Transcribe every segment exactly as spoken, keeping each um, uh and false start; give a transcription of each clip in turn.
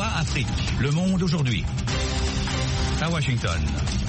Afrique. Le Monde aujourd'hui. À Washington.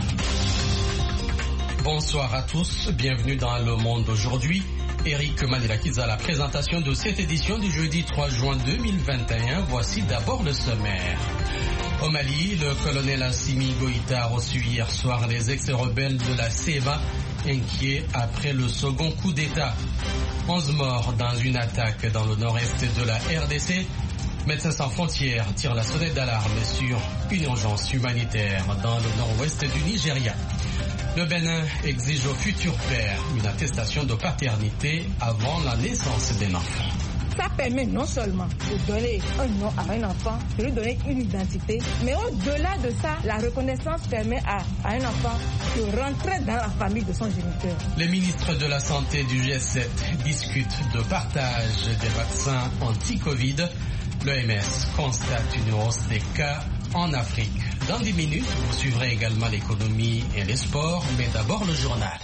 Bonsoir à tous, bienvenue dans Le Monde aujourd'hui. Eric Manilakis à la présentation de cette édition du jeudi trois juin deux mille vingt et un. Voici d'abord le sommaire. Au Mali, le colonel Assimi Goïta a reçu hier soir les ex-rebelles de la C E M A, inquiets après le second coup d'État. onze morts dans une attaque dans le nord-est de la R D C. Médecins sans frontières tire la sonnette d'alarme sur une urgence humanitaire dans le nord-ouest du Nigeria. Le Bénin exige au futur père une attestation de paternité avant la naissance d'un enfant. Ça permet non seulement de donner un nom à un enfant, de lui donner une identité, mais au-delà de ça, la reconnaissance permet à, à un enfant de rentrer dans la famille de son géniteur. Les ministres de la Santé du G sept discutent de partage des vaccins anti-Covid. L'O M S constate une hausse des cas en Afrique. Dans dix minutes, vous suivrez également l'économie et les sports, mais d'abord le journal.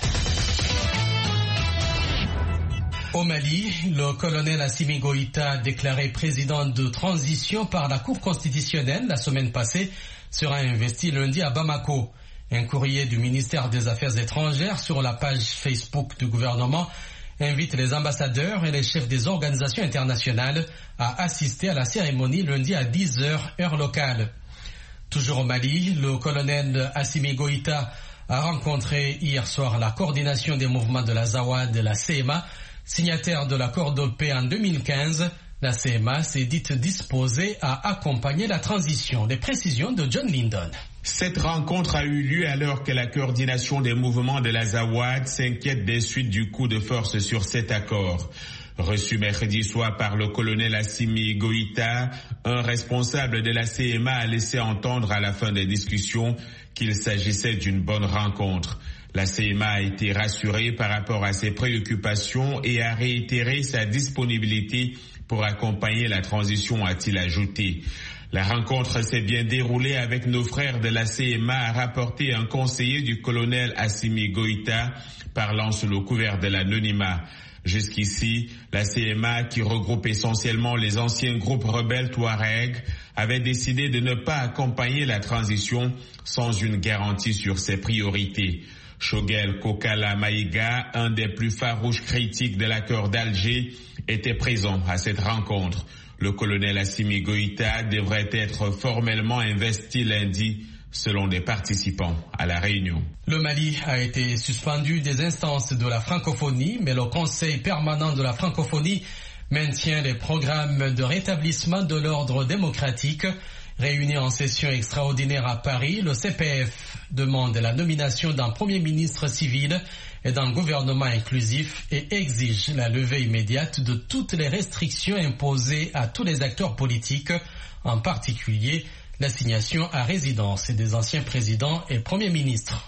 Au Mali, le colonel Assimi Goïta, déclaré président de transition par la Cour constitutionnelle la semaine passée, sera investi lundi à Bamako. Un courrier du ministère des Affaires étrangères sur la page Facebook du gouvernement invite les ambassadeurs et les chefs des organisations internationales à assister à la cérémonie lundi à dix heures heure locale. Toujours au Mali, le colonel Assimi Goïta a rencontré hier soir la coordination des mouvements de la Zawad de la C E M A, signataire de l'accord de paix en deux mille quinze. La C E M A s'est dite disposée à accompagner la transition. Les précisions de John Lyndon. Cette rencontre a eu lieu alors que la coordination des mouvements de la Zawad s'inquiète des suites du coup de force sur cet accord. Reçu mercredi soir par le colonel Assimi Goïta, un responsable de la C E M A a laissé entendre à la fin des discussions qu'il s'agissait d'une bonne rencontre. La C E M A a été rassurée par rapport à ses préoccupations et a réitéré sa disponibilité pour accompagner la transition, a-t-il ajouté. La rencontre s'est bien déroulée avec nos frères de la C E M A, a rapporté un conseiller du colonel Assimi Goïta, parlant sous le couvert de l'anonymat. Jusqu'ici, la C E M A, qui regroupe essentiellement les anciens groupes rebelles Touareg, avait décidé de ne pas accompagner la transition sans une garantie sur ses priorités. Shogel Kokala Maïga, un des plus farouches critiques de l'accord d'Alger, était présent à cette rencontre. Le colonel Assimi Goïta devrait être formellement investi lundi, selon les participants à la réunion. Le Mali a été suspendu des instances de la francophonie, mais le Conseil permanent de la francophonie maintient les programmes de rétablissement de l'ordre démocratique. Réuni en session extraordinaire à Paris, le C P F demande la nomination d'un Premier ministre civil et d'un gouvernement inclusif et exige la levée immédiate de toutes les restrictions imposées à tous les acteurs politiques, en particulier l'assignation à résidence des anciens présidents et premiers ministres.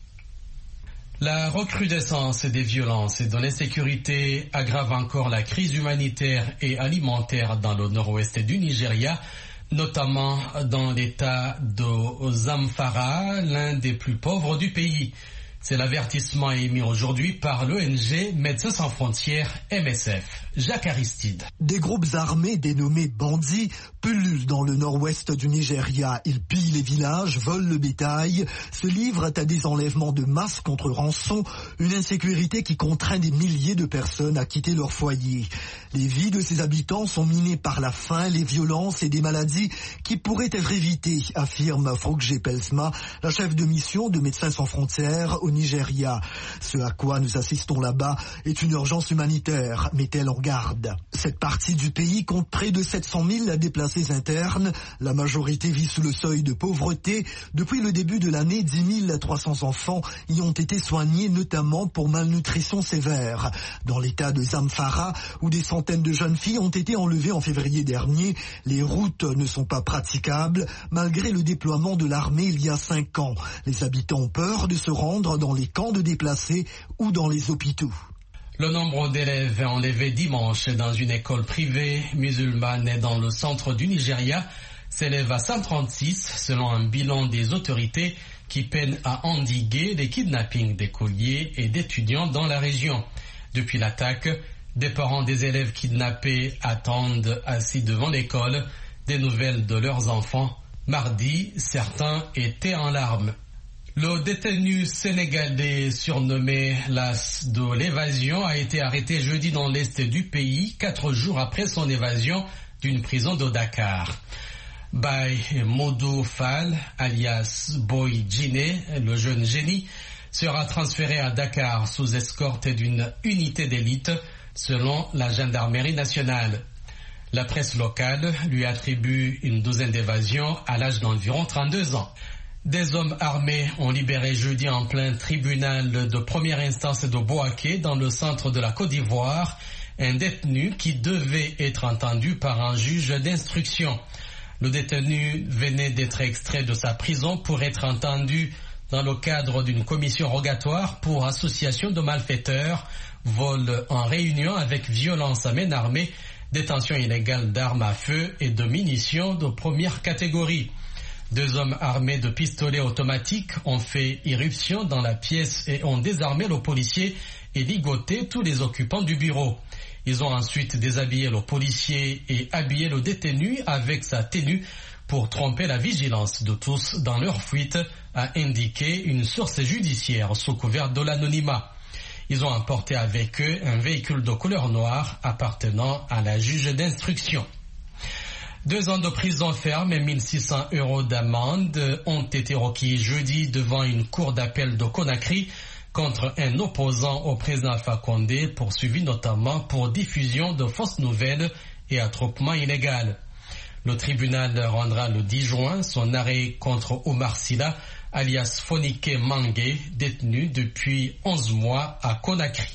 La recrudescence des violences et de l'insécurité aggrave encore la crise humanitaire et alimentaire dans le nord-ouest du Nigeria, notamment dans l'état de Zamfara, l'un des plus pauvres du pays. C'est l'avertissement émis aujourd'hui par l'O N G Médecins sans frontières M S F. Jacques Aristide. Des groupes armés dénommés bandits pullulent dans le nord-ouest du Nigeria. Ils pillent les villages, volent le bétail, se livrent à des enlèvements de masse contre rançon, une insécurité qui contraint des milliers de personnes à quitter leur foyer. Les vies de ces habitants sont minées par la faim, les violences et des maladies qui pourraient être évitées, affirme Frogé Pelsma, la chef de mission de Médecins sans frontières au Nigeria. Ce à quoi nous assistons là-bas est une urgence humanitaire, met-elle en garde. Cette partie du pays compte près de sept cent mille déplacés internes. La majorité vit sous le seuil de pauvreté. Depuis le début de l'année, dix mille trois cents enfants y ont été soignés, notamment pour malnutrition sévère. Dans l'état de Zamfara, où des centaines de jeunes filles ont été enlevées en février dernier, les routes ne sont pas praticables, malgré le déploiement de l'armée il y a cinq ans. Les habitants ont peur de se rendre dans les camps de déplacés ou dans les hôpitaux. Le nombre d'élèves enlevés dimanche dans une école privée musulmane dans le centre du Nigeria s'élève à cent trente-six selon un bilan des autorités qui peinent à endiguer les kidnappings d'écoliers et d'étudiants dans la région. Depuis l'attaque, des parents des élèves kidnappés attendent assis devant l'école. des nouvelles de leurs enfants. Mardi, certains étaient en larmes. Le détenu sénégalais surnommé l'As de l'évasion a été arrêté jeudi dans l'est du pays, quatre jours après son évasion d'une prison de Dakar. Baye Modou Fall, alias Boy Djiné, le jeune génie, sera transféré à Dakar sous escorte d'une unité d'élite, selon la gendarmerie nationale. La presse locale lui attribue une douzaine d'évasions à l'âge d'environ trente-deux ans. Des hommes armés ont libéré jeudi en plein tribunal de première instance de Bouaké, dans le centre de la Côte d'Ivoire, un détenu qui devait être entendu par un juge d'instruction. Le détenu venait d'être extrait de sa prison pour être entendu dans le cadre d'une commission rogatoire pour association de malfaiteurs, vol en réunion avec violence à main armée, détention illégale d'armes à feu et de munitions de première catégorie. Deux hommes armés de pistolets automatiques ont fait irruption dans la pièce et ont désarmé le policier et ligoté tous les occupants du bureau. Ils ont ensuite déshabillé le policier et habillé le détenu avec sa tenue pour tromper la vigilance de tous dans leur fuite, a indiqué une source judiciaire sous couvert de l'anonymat. Ils ont emporté avec eux un véhicule de couleur noire appartenant à la juge d'instruction. Deux ans de prison ferme et mille six cents euros d'amende ont été requis jeudi devant une cour d'appel de Conakry contre un opposant au président Alpha Condé, poursuivi notamment pour diffusion de fausses nouvelles et attroupement illégal. Le tribunal rendra le dix juin son arrêt contre Omar Silla, alias Fonike Mangué, détenu depuis onze mois à Conakry.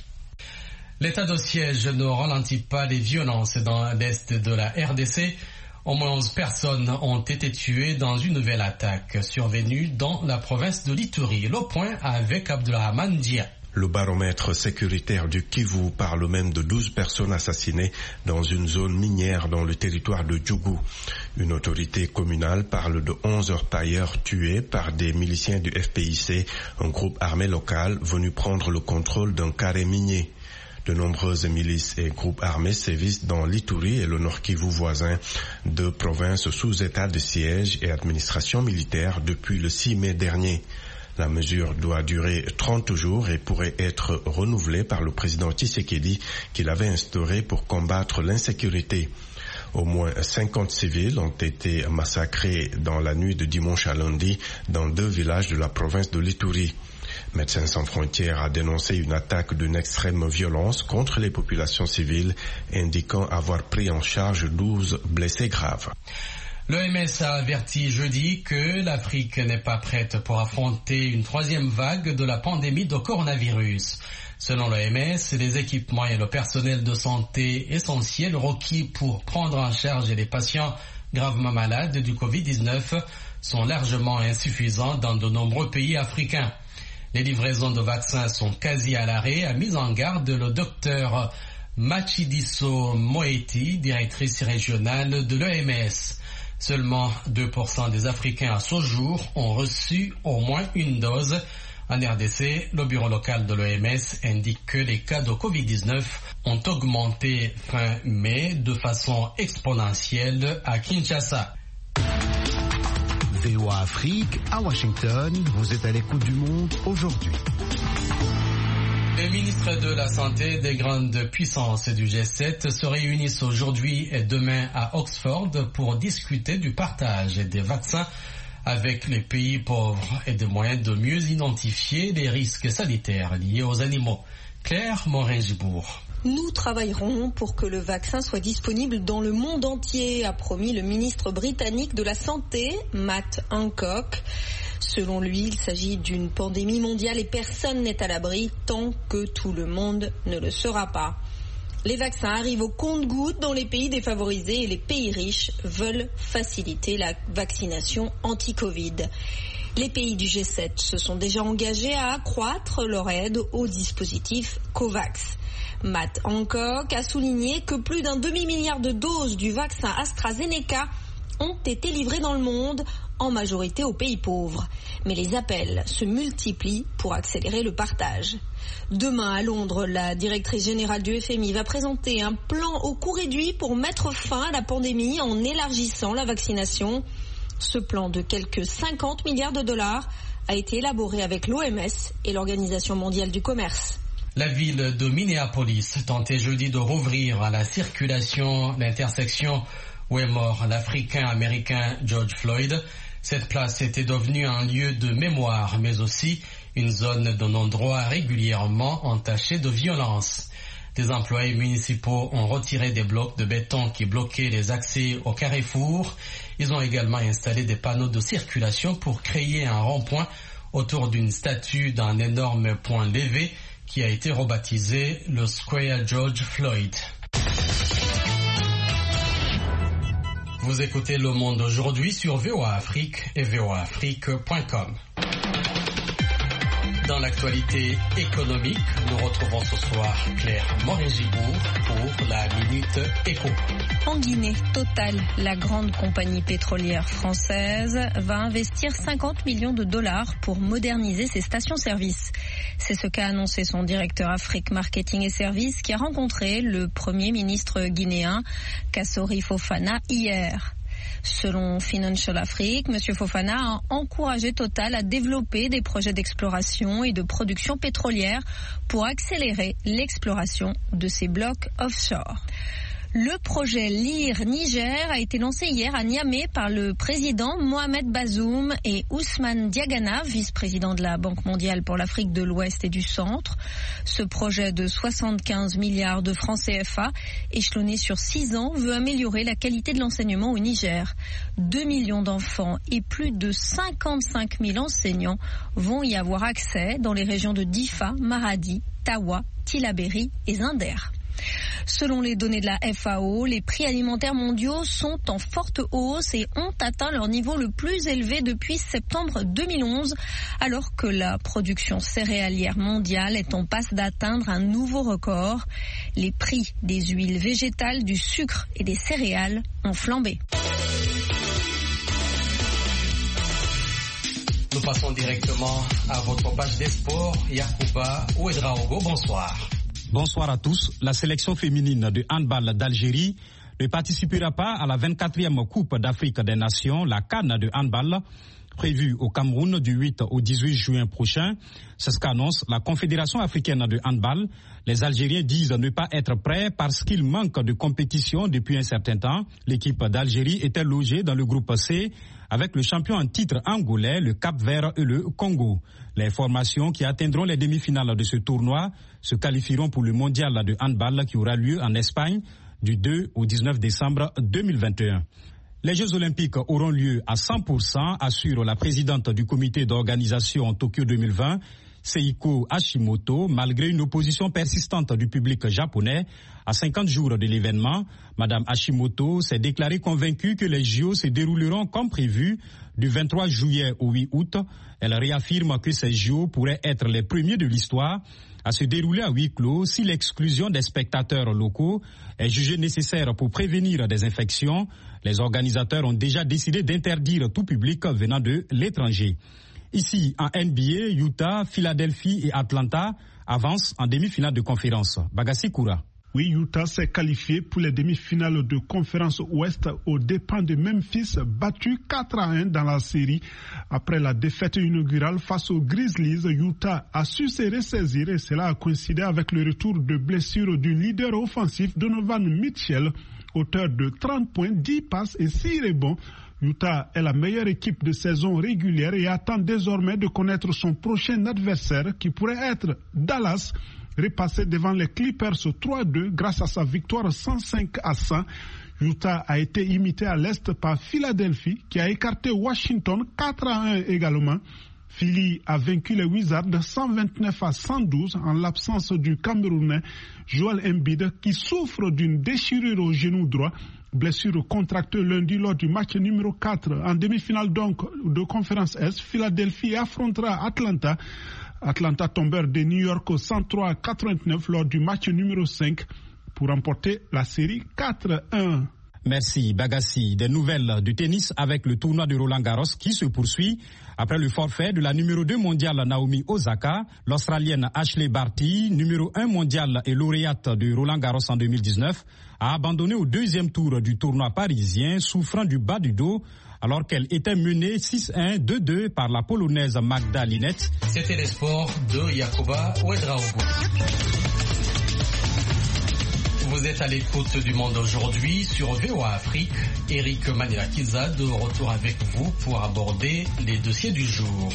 L'état de siège ne ralentit pas les violences dans l'est de la R D C. Au moins onze personnes ont été tuées dans une nouvelle attaque survenue dans la province de l'Ituri. Le point avec Abdelrahman Dia. Le baromètre sécuritaire du Kivu parle même de douze personnes assassinées dans une zone minière dans le territoire de Djougou. Une autorité communale parle de onze orpailleurs tués par des miliciens du F P I C, un groupe armé local venu prendre le contrôle d'un carré minier. De nombreuses milices et groupes armés sévissent dans l'Ituri et le Nord Kivu voisin, deux provinces sous état de siège et administration militaire depuis le six mai dernier. La mesure doit durer trente jours et pourrait être renouvelée par le président Tshisekedi qui l'avait instaurée pour combattre l'insécurité. Au moins cinquante civils ont été massacrés dans la nuit de dimanche à lundi dans deux villages de la province de l'Ituri. Médecins sans frontières a dénoncé une attaque d'une extrême violence contre les populations civiles, indiquant avoir pris en charge douze blessés graves. L'O M S a averti jeudi que l'Afrique n'est pas prête pour affronter une troisième vague de la pandémie de coronavirus. Selon l'O M S, les équipements et le personnel de santé essentiels requis pour prendre en charge les patients gravement malades du covid dix-neuf sont largement insuffisants dans de nombreux pays africains. Les livraisons de vaccins sont quasi à l'arrêt, a mis en garde le docteur Matshidiso Moeti, directrice régionale de l'O M S. Seulement deux pour cent des Africains à ce jour ont reçu au moins une dose. En R D C, le bureau local de l'O M S indique que les cas de covid dix-neuf ont augmenté fin mai de façon exponentielle à Kinshasa. V O A Afrique, à Washington, vous êtes à l'écoute du monde aujourd'hui. Les ministres de la Santé des grandes puissances du G sept se réunissent aujourd'hui et demain à Oxford pour discuter du partage des vaccins avec les pays pauvres et des moyens de mieux identifier les risques sanitaires liés aux animaux. Claire Morin-Gibourg. Nous travaillerons pour que le vaccin soit disponible dans le monde entier, a promis le ministre britannique de la Santé, Matt Hancock. Selon lui, il s'agit d'une pandémie mondiale et personne n'est à l'abri tant que tout le monde ne le sera pas. Les vaccins arrivent au compte-gouttes dans les pays défavorisés et les pays riches veulent faciliter la vaccination anti-Covid. Les pays du G sept se sont déjà engagés à accroître leur aide au dispositif COVAX. Matt Hancock a souligné que plus d'un demi-milliard de doses du vaccin AstraZeneca ont été livrés dans le monde, en majorité aux pays pauvres. Mais les appels se multiplient pour accélérer le partage. Demain à Londres, la directrice générale du F M I va présenter un plan au coût réduit pour mettre fin à la pandémie en élargissant la vaccination. Ce plan de quelques cinquante milliards de dollars a été élaboré avec l'O M S et l'Organisation mondiale du commerce. La ville de Minneapolis tentait jeudi de rouvrir à la circulation l'intersection où est mort l'Africain-Américain George Floyd. Cette place était devenue un lieu de mémoire, mais aussi une zone de non-droit régulièrement entachée de violence. Des employés municipaux ont retiré des blocs de béton qui bloquaient les accès au carrefour. Ils ont également installé des panneaux de circulation pour créer un rond-point autour d'une statue d'un énorme point levé qui a été rebaptisé le Square George Floyd. Vous écoutez Le Monde aujourd'hui sur V O A Afrique et V O A Afrique point com. Dans l'actualité économique, nous retrouvons ce soir Claire Morin-Gibourg pour la Minute Éco. En Guinée, Total, la grande compagnie pétrolière française, va investir cinquante millions de dollars pour moderniser ses stations-service. C'est ce qu'a annoncé son directeur Afrique Marketing et Services qui a rencontré le Premier ministre guinéen Kassori Fofana hier. Selon Financial Afrique, M. Fofana a encouragé Total à développer des projets d'exploration et de production pétrolière pour accélérer l'exploration de ces blocs offshore. Le projet Lire Niger a été lancé hier à Niamey par le président Mohamed Bazoum et Ousmane Diagana, vice-président de la Banque mondiale pour l'Afrique de l'Ouest et du Centre. Ce projet de soixante-quinze milliards de francs C F A, échelonné sur six ans, veut améliorer la qualité de l'enseignement au Niger. deux millions d'enfants et plus de cinquante-cinq mille enseignants vont y avoir accès dans les régions de Difa, Maradi, Tawa, Tillabéri et Zinder. Selon les données de la F A O, les prix alimentaires mondiaux sont en forte hausse et ont atteint leur niveau le plus élevé depuis septembre deux mille onze, alors que la production céréalière mondiale est en passe d'atteindre un nouveau record. Les prix des huiles végétales, du sucre et des céréales ont flambé. Nous passons directement à votre page des sports. Yacouba Ouedraogo, bonsoir. Bonsoir à tous. La sélection féminine de handball d'Algérie ne participera pas à la vingt-quatrième Coupe d'Afrique des Nations, la CAN de handball, prévue au Cameroun du huit au dix-huit juin prochain. C'est ce qu'annonce la Confédération africaine de handball. Les Algériens disent ne pas être prêts parce qu'il manque de compétition depuis un certain temps. L'équipe d'Algérie était logée dans le groupe C avec le champion en titre angolais, le Cap-Vert et le Congo. Les formations qui atteindront les demi-finales de ce tournoi se qualifieront pour le mondial de handball qui aura lieu en Espagne du deux au dix-neuf décembre deux mille vingt et un. Les Jeux Olympiques auront lieu à cent pour cent, assure la présidente du comité d'organisation Tokyo deux mille vingt, Seiko Hashimoto, malgré une opposition persistante du public japonais. À cinquante jours de l'événement, Madame Hashimoto s'est déclarée convaincue que les J O se dérouleront comme prévu du vingt-trois juillet au huit août. Elle réaffirme que ces J O pourraient être les premiers de l'histoire à se dérouler à huis clos si l'exclusion des spectateurs locaux est jugée nécessaire pour prévenir des infections. Les organisateurs ont déjà décidé d'interdire tout public venant de l'étranger. Ici, en N B A, Utah, Philadelphie et Atlanta avancent en demi-finale de conférence. Bagassi Koura. Oui, Utah s'est qualifié pour les demi-finales de conférence Ouest aux dépens de Memphis, battu quatre à un dans la série. Après la défaite inaugurale face aux Grizzlies, Utah a su se ressaisir et cela a coïncidé avec le retour de blessure du leader offensif Donovan Mitchell, auteur de trente points, dix passes et six rebonds. Utah est la meilleure équipe de saison régulière et attend désormais de connaître son prochain adversaire qui pourrait être Dallas, repassé devant les Clippers trois à deux grâce à sa victoire cent cinq à cent. Utah a été imité à l'Est par Philadelphie qui a écarté Washington quatre à un également. Philly a vaincu les Wizards cent vingt-neuf à cent douze en l'absence du Camerounais Joel Embiid qui souffre d'une déchirure au genou droit. Blessure contractée lundi lors du match numéro quatre en demi-finale donc de conférence Est. Philadelphie affrontera Atlanta. Atlanta tombeur de New York au cent trois à quatre-vingt-neuf lors du match numéro cinq pour remporter la série quatre à un. Merci Bagassi. Des nouvelles du tennis avec le tournoi de Roland-Garros qui se poursuit. Après le forfait de la numéro deux mondiale Naomi Osaka, l'Australienne Ashley Barty, numéro un mondiale et lauréate de Roland-Garros en deux mille dix-neuf, a abandonné au deuxième tour du tournoi parisien, souffrant du bas du dos, alors qu'elle était menée six un, deux deux par la Polonaise Magda Linette. C'était les sports de Yakuba Ouedraogo. Vous êtes à l'écoute du Monde aujourd'hui sur V O A Afrique. Eric Manirakiza de retour avec vous pour aborder les dossiers du jour.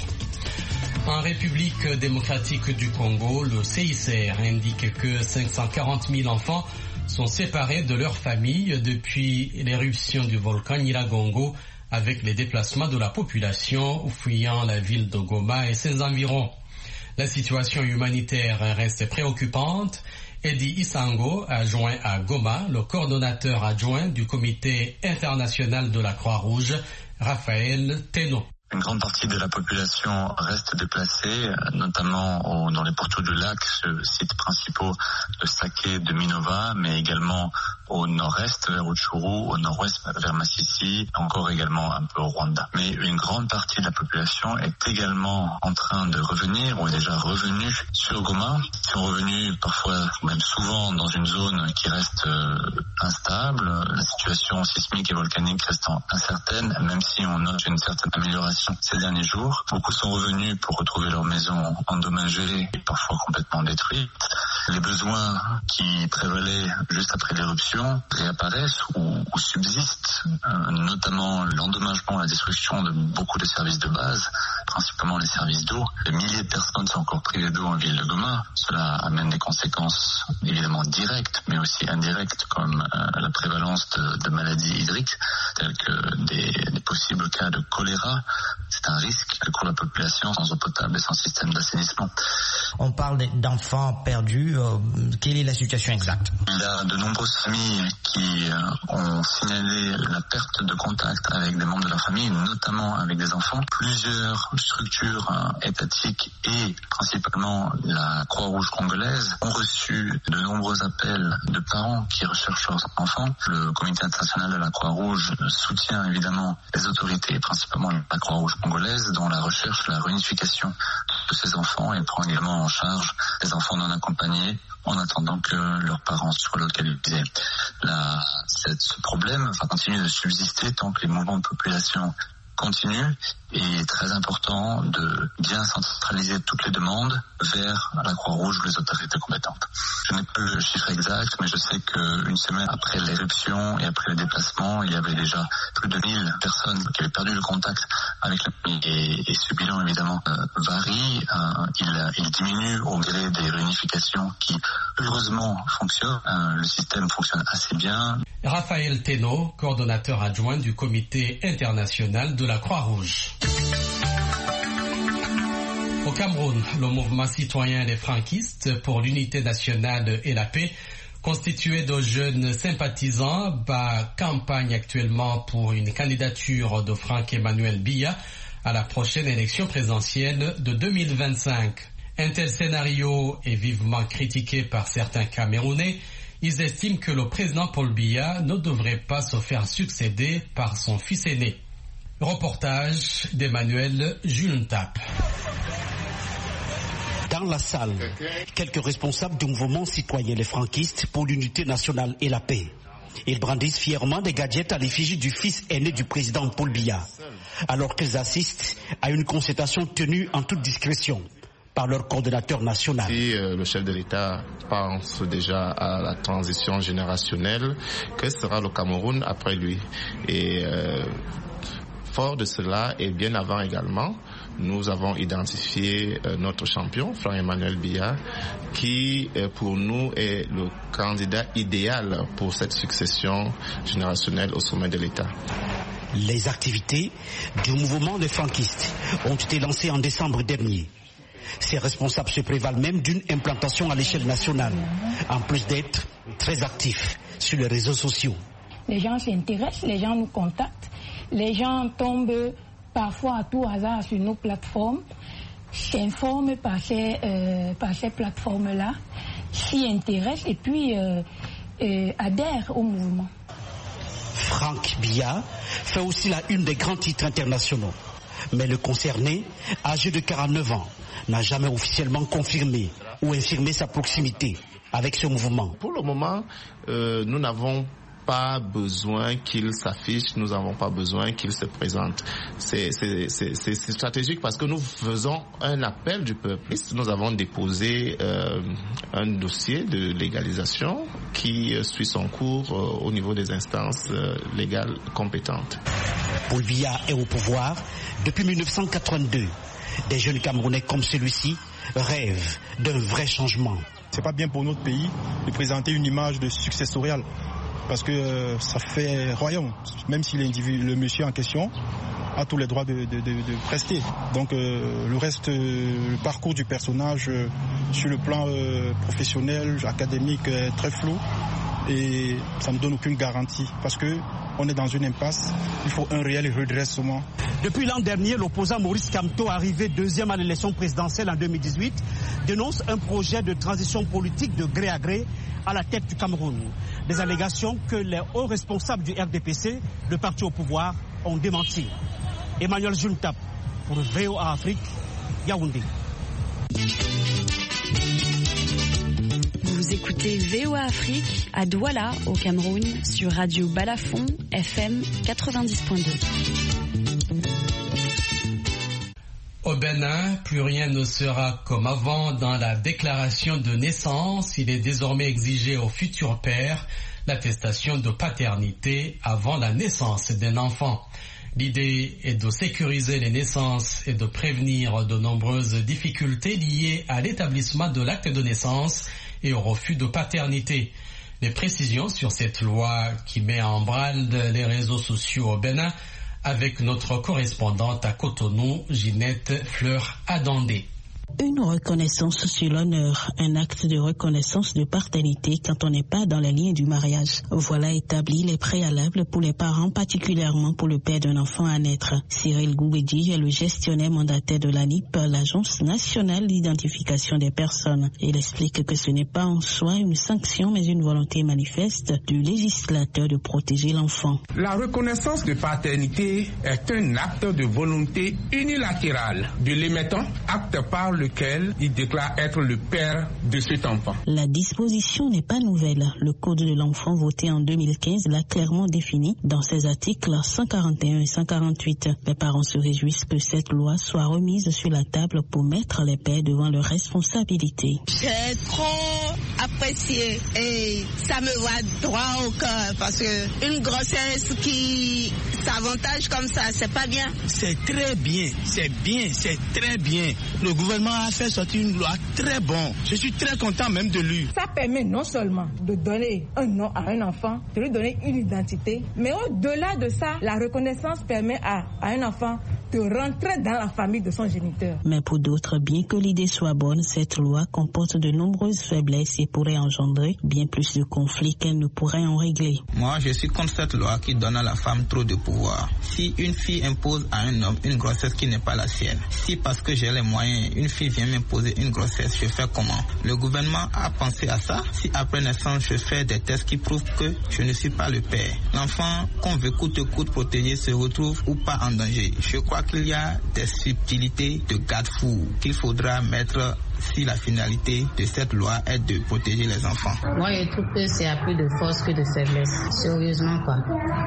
En République démocratique du Congo, le C I C R indique que cinq cent quarante mille enfants sont séparés de leur famille depuis l'éruption du volcan Nyiragongo, avec les déplacements de la population fuyant la ville de Goma et ses environs. La situation humanitaire reste préoccupante. Eddie Isango, adjoint à Goma, le coordonnateur adjoint du comité international de la Croix-Rouge, Raphaël Teno. Une grande partie de la population reste déplacée, notamment au, dans les pourtours du lac, ce site principal de Sake, de Minova, mais également au nord-est vers Rutshuru, au nord-ouest vers Masisi, encore également un peu au Rwanda. Mais une grande partie de la population est également en train de revenir, ou est déjà revenue sur Goma. Ils sont revenus parfois, même souvent, dans une zone qui reste euh, instable. La situation sismique et volcanique restant incertaine, même si on note une certaine amélioration ces derniers jours. Beaucoup sont revenus pour retrouver leur maison endommagée et parfois complètement détruite. Les besoins qui prévalaient juste après l'éruption réapparaissent ou, ou subsistent, euh, notamment l'endommagement, la destruction de beaucoup de services de base, principalement les services d'eau. Des milliers de personnes sont encore privées d'eau en ville de Goma. Cela amène des conséquences évidemment directes, mais aussi indirectes, comme euh, la prévalence de, de maladies hydriques, telles que des, des possibles cas de choléra. C'est un risque que court la population sans eau potable et sans système d'assainissement. On parle d'enfants perdus. Euh, quelle est la situation exacte? Il y a de nombreuses familles qui euh, ont signalé la perte de contact avec des membres de leur famille, notamment avec des enfants. Plusieurs structures euh, étatiques et principalement la Croix-Rouge congolaise ont reçu de nombreux appels de parents qui recherchent leurs enfants. Le comité international de la Croix-Rouge soutient évidemment les autorités, principalement la Croix-Rouge congolaise, dans la recherche et la réunification de ces enfants, et prend également en charge les enfants non accompagnés en attendant que leurs parents soient localisés. Là, ce problème va continuer de subsister tant que les mouvements de population continuent, et il est très important de bien centraliser toutes les demandes vers la Croix-Rouge ou les autorités compétentes. Je n'ai pas le chiffre exact, mais je sais qu'une semaine après l'éruption et après le déplacement, il y avait déjà plus de mille personnes qui avaient perdu le contact avec la famille. Et, et ce bilan, évidemment, euh, varie. Euh, il, il diminue au gré des réunifications qui, heureusement, fonctionnent. Euh, le système fonctionne assez bien. Raphaël Teno, coordonnateur adjoint du comité international de la Croix-Rouge. Au Cameroun, le mouvement citoyen des franquistes pour l'unité nationale et la paix, constitué de jeunes sympathisants, bat campagne actuellement pour une candidature de Franck Emmanuel Biya à la prochaine élection présidentielle de deux mille vingt-cinq. Un tel scénario est vivement critiqué par certains Camerounais. Ils estiment que le président Paul Biya ne devrait pas se faire succéder par son fils aîné. Reportage d'Emmanuel Julentap. Dans la salle, quelques responsables du mouvement citoyen les franquistes pour l'unité nationale et la paix. Ils brandissent fièrement des gadgets à l'effigie du fils aîné du président Paul Biya, alors qu'ils assistent à une concertation tenue en toute discrétion par leur coordonnateur national. Si euh, le chef de l'État pense déjà à la transition générationnelle, que sera le Cameroun après lui? Et euh, fort de cela, et bien avant également, nous avons identifié euh, notre champion, Franck Emmanuel Biya, qui euh, pour nous est le candidat idéal pour cette succession générationnelle au sommet de l'État. Les activités du mouvement des franquistes ont été lancées en décembre dernier. Ces responsables se prévalent même d'une implantation à l'échelle nationale, en plus d'être très actifs sur les réseaux sociaux. Les gens s'intéressent, les gens nous contactent, les gens tombent parfois à tout hasard sur nos plateformes, s'informent par ces, euh, par ces plateformes-là, s'y intéressent et puis euh, euh, adhèrent au mouvement. Franck Biya, fait aussi la une des grands titres internationaux. Mais le concerné, âgé de quarante-neuf ans, n'a jamais officiellement confirmé ou infirmé sa proximité avec ce mouvement. Pour le moment, euh, nous n'avons pas besoin qu'il s'affiche, nous n'avons pas besoin qu'il se présente. C'est, c'est, c'est, c'est stratégique parce que nous faisons un appel du peuple. Nous avons déposé euh, un dossier de légalisation qui euh, suit son cours euh, au niveau des instances euh, légales compétentes. Paul Biya est au pouvoir depuis mille neuf cent quatre-vingt-deux. Des jeunes Camerounais comme celui-ci rêvent d'un vrai changement. C'est pas bien pour notre pays de présenter une image de successorial. Parce que euh, ça fait royaume, même si l'individu, le monsieur en question a tous les droits de, de, de, de prester. Donc euh, le reste, euh, le parcours du personnage euh, sur le plan euh, professionnel, académique, est très flou et ça ne donne aucune garantie parce que on est dans une impasse, il faut un réel redressement. Depuis l'an dernier, l'opposant Maurice Kamto, arrivé deuxième à l'élection présidentielle en deux mille dix-huit, dénonce un projet de transition politique de gré à gré à la tête du Cameroun. Des allégations que les hauts responsables du R D P C, le parti au pouvoir, ont démenti. Emmanuel Juntap pour V O A Afrique, Yaoundé. Vous écoutez V O A Afrique à Douala, au Cameroun, sur Radio Balafon, F M quatre-vingt-dix point deux. Au Bénin, plus rien ne sera comme avant dans la déclaration de naissance. Il est désormais exigé au futur père l'attestation de paternité avant la naissance d'un enfant. L'idée est de sécuriser les naissances et de prévenir de nombreuses difficultés liées à l'établissement de l'acte de naissance et au refus de paternité. Les précisions sur cette loi qui met en branle les réseaux sociaux au Bénin avec notre correspondante à Cotonou, Ginette Fleur-Adandé. Une reconnaissance sur l'honneur, un acte de reconnaissance de paternité quand on n'est pas dans la ligne du mariage. Voilà établi les préalables pour les parents, particulièrement pour le père d'un enfant à naître. Cyril Gouwedi est le gestionnaire mandataire de l'A N I P, l'Agence nationale d'identification des personnes. Il explique que ce n'est pas en soi une sanction, mais une volonté manifeste du législateur de protéger l'enfant. La reconnaissance de paternité est un acte de volonté unilatérale de l'émettant, acte par lequel il déclare être le père de cet enfant. La disposition n'est pas nouvelle. Le Code de l'enfant voté en deux mille quinze l'a clairement défini dans ses articles cent quarante et un et cent quarante-huit. Les parents se réjouissent que cette loi soit remise sur la table pour mettre les pères devant leurs responsabilités. J'ai trop apprécié et ça me va droit au cœur parce que une grossesse qui s'avantage comme ça, c'est pas bien. C'est très bien, c'est bien, c'est très bien. Le gouvernement a fait sortir une loi très bonne. Je suis très content même de lui. Ça permet non seulement de donner un nom à un enfant, de lui donner une identité, mais au-delà de ça, la reconnaissance permet à, à un enfant de rentrer dans la famille de son géniteur. Mais pour d'autres, bien que l'idée soit bonne, cette loi comporte de nombreuses faiblesses et pourrait engendrer bien plus de conflits qu'elle ne pourrait en régler. Moi, je suis contre cette loi qui donne à la femme trop de pouvoir. Si une fille impose à un homme une grossesse qui n'est pas la sienne, si parce que j'ai les moyens, une fille vient m'imposer une grossesse, je fais comment? Le gouvernement a pensé à ça. Si après naissance, je fais des tests qui prouvent que je ne suis pas le père, l'enfant qu'on veut coûte que coûte protéger se retrouve ou pas en danger. Je crois qu'il y a des subtilités de garde-fou qu'il faudra mettre si la finalité de cette loi est de protéger les enfants. Moi, je trouve que c'est à plus de force que de faiblesse. Sérieusement, quoi.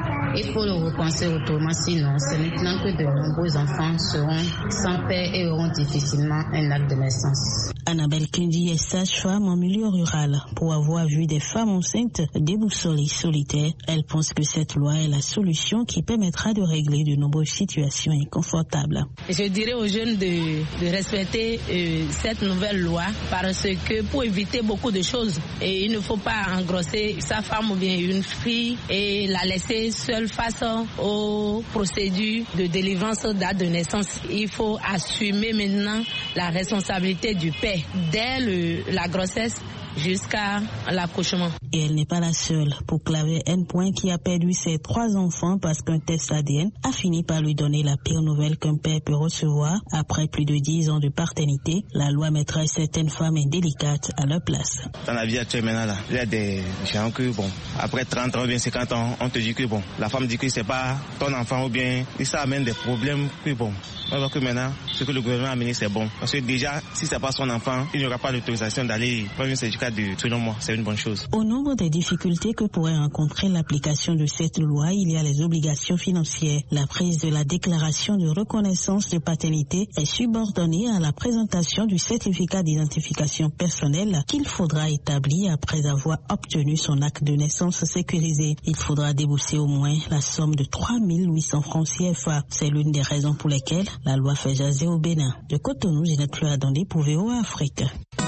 Il faut le repenser autrement, sinon c'est maintenant que de nombreux enfants seront sans père et auront difficilement un acte de naissance. Annabelle Kendi est sage-femme en milieu rural. Pour avoir vu des femmes enceintes déboussolées, solitaires, elle pense que cette loi est la solution qui permettra de régler de nombreuses situations inconfortables. Je dirais aux jeunes de, de respecter euh, cette nouvelle loi parce que pour éviter beaucoup de choses, et il ne faut pas engrosser sa femme ou bien une fille et la laisser seule face aux procédures de délivrance d'acte de naissance. Il faut assumer maintenant la responsabilité du père. Dès le, la grossesse, jusqu'à l'accouchement. Et elle n'est pas la seule. Pour Claver N. qui a perdu ses trois enfants parce qu'un test A D N a fini par lui donner la pire nouvelle qu'un père peut recevoir. Après plus de dix ans de paternité, la loi mettra certaines femmes indélicates à leur place. Dans la vie actuelle maintenant, là, il y a des gens que, bon, après trente ans ou bien cinquante ans, on te dit que, bon, la femme dit que c'est pas ton enfant ou bien, et ça amène des problèmes que, bon, on voit que maintenant, ce que le gouvernement a amené, c'est bon. Parce que déjà, si c'est pas son enfant, il n'y aura pas d'autorisation d'aller prendre un certificat de, selon moi, c'est une bonne chose. Au nombre des difficultés que pourrait rencontrer l'application de cette loi, il y a les obligations financières. La prise de la déclaration de reconnaissance de paternité est subordonnée à la présentation du certificat d'identification personnelle qu'il faudra établir après avoir obtenu son acte de naissance sécurisé. Il faudra débourser au moins la somme de trois mille huit cents francs C F A. C'est l'une des raisons pour lesquelles la loi fait jaser au Bénin. De Cotonou, Ginette Fleur Adondé pour V O A Afrique.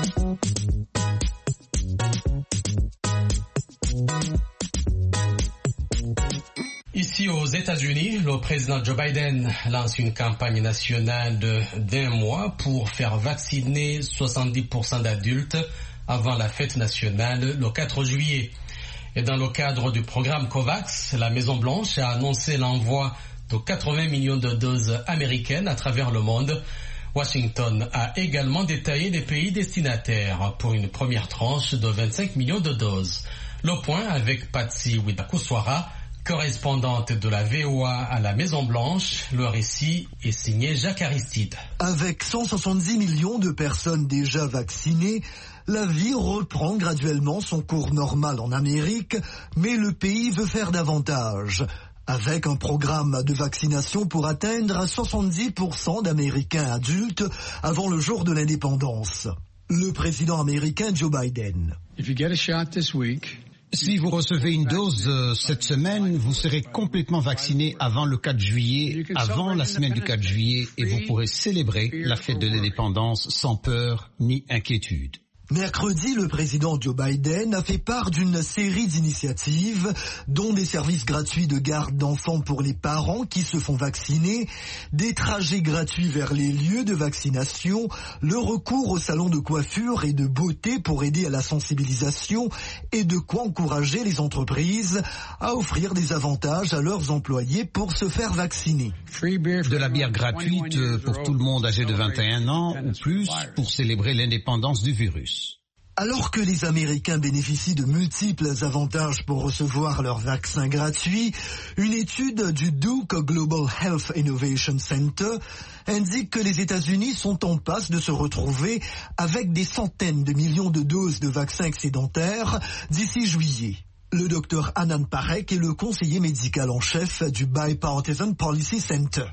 Ici aux États-Unis, le président Joe Biden lance une campagne nationale de, d'un mois pour faire vacciner soixante-dix pour cent d'adultes avant la fête nationale le quatre juillet. Et dans le cadre du programme COVAX, la Maison-Blanche a annoncé l'envoi de quatre-vingts millions de doses américaines à travers le monde. Washington a également détaillé les pays destinataires pour une première tranche de vingt-cinq millions de doses. Le point avec Patsy Widakuswara, correspondante de la V O A à la Maison-Blanche. Le récit est signé Jacques Aristide. Avec cent soixante-dix millions de personnes déjà vaccinées, la vie reprend graduellement son cours normal en Amérique, mais le pays veut faire davantage. Avec un programme de vaccination pour atteindre soixante-dix pour cent d'Américains adultes avant le jour de l'indépendance. Le président américain Joe Biden. If you get a shot this week, si vous recevez une dose euh, cette semaine, vous serez complètement vacciné avant le quatre juillet, avant la semaine du quatre juillet, et vous pourrez célébrer la fête de l'indépendance sans peur ni inquiétude. Mercredi, le président Joe Biden a fait part d'une série d'initiatives, dont des services gratuits de garde d'enfants pour les parents qui se font vacciner, des trajets gratuits vers les lieux de vaccination, le recours aux salons de coiffure et de beauté pour aider à la sensibilisation et de quoi encourager les entreprises à offrir des avantages à leurs employés pour se faire vacciner. De la bière gratuite pour tout le monde âgé de vingt et un ans ou plus pour célébrer l'indépendance du virus. Alors que les Américains bénéficient de multiples avantages pour recevoir leur vaccin gratuit, une étude du Duke Global Health Innovation Center indique que les États-Unis sont en passe de se retrouver avec des centaines de millions de doses de vaccins excédentaires d'ici juillet. Le docteur Anand Parekh est le conseiller médical en chef du Bipartisan Policy Center.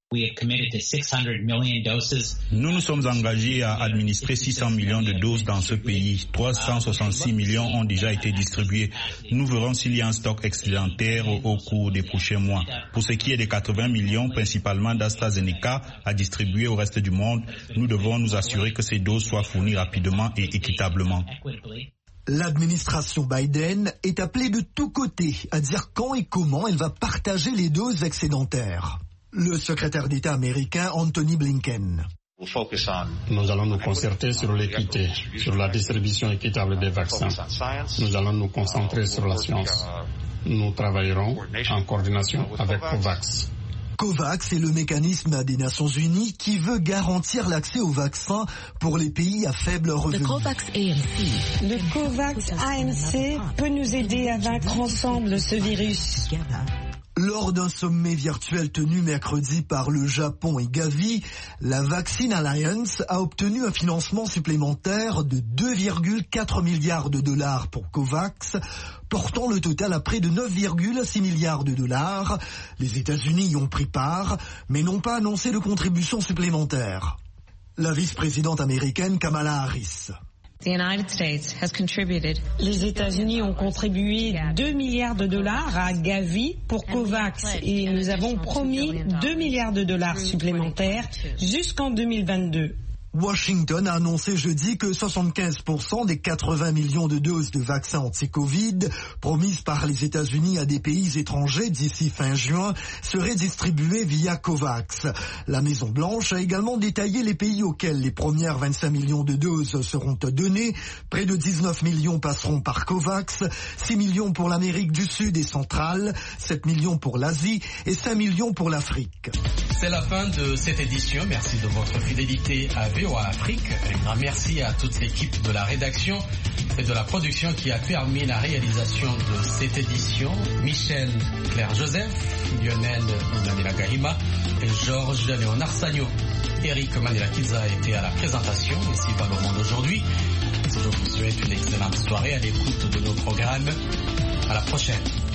Nous nous sommes engagés à administrer six cents millions de doses dans ce pays. trois cent soixante-six millions ont déjà été distribués. Nous verrons s'il y a un stock excédentaire au cours des prochains mois. Pour ce qui est des quatre-vingts millions, principalement d'AstraZeneca, à distribuer au reste du monde, nous devons nous assurer que ces doses soient fournies rapidement et équitablement. L'administration Biden est appelée de tous côtés à dire quand et comment elle va partager les doses excédentaires. Le secrétaire d'État américain Anthony Blinken. Nous allons nous concerter sur l'équité, sur la distribution équitable des vaccins. Nous allons nous concentrer sur la science. Nous travaillerons en coordination avec COVAX. COVAX est le mécanisme des Nations Unies qui veut garantir l'accès aux vaccins pour les pays à faible revenu. Le COVAX A M C peut nous aider à vaincre ensemble ce virus. Lors d'un sommet virtuel tenu mercredi par le Japon et Gavi, la Vaccine Alliance a obtenu un financement supplémentaire de deux virgule quatre milliards de dollars pour COVAX, portant le total à près de neuf virgule six milliards de dollars. Les États-Unis y ont pris part, mais n'ont pas annoncé de contribution supplémentaire. La vice-présidente américaine Kamala Harris. Les États-Unis ont contribué deux milliards de dollars à Gavi pour COVAX et nous avons promis deux milliards de dollars supplémentaires jusqu'en deux mille vingt-deux. Washington a annoncé jeudi que soixante-quinze pour cent des quatre-vingts millions de doses de vaccins anti-Covid promises par les États-Unis à des pays étrangers d'ici fin juin seraient distribuées via COVAX. La Maison-Blanche a également détaillé les pays auxquels les premières vingt-cinq millions de doses seront données. Près de dix-neuf millions passeront par COVAX, six millions pour l'Amérique du Sud et centrale, sept millions pour l'Asie et cinq millions pour l'Afrique. C'est la fin de cette édition. Merci de votre fidélité à V O A Afrique. Un grand merci à toute l'équipe de la rédaction et de la production qui a permis la réalisation de cette édition. Michel Claire-Joseph, Lionel Manila Gahima et Georges Léonard Sagno. Eric Manila Kiza était à la présentation. Ici va le monde aujourd'hui. Je vous souhaite une excellente soirée à l'écoute de nos programmes. À la prochaine.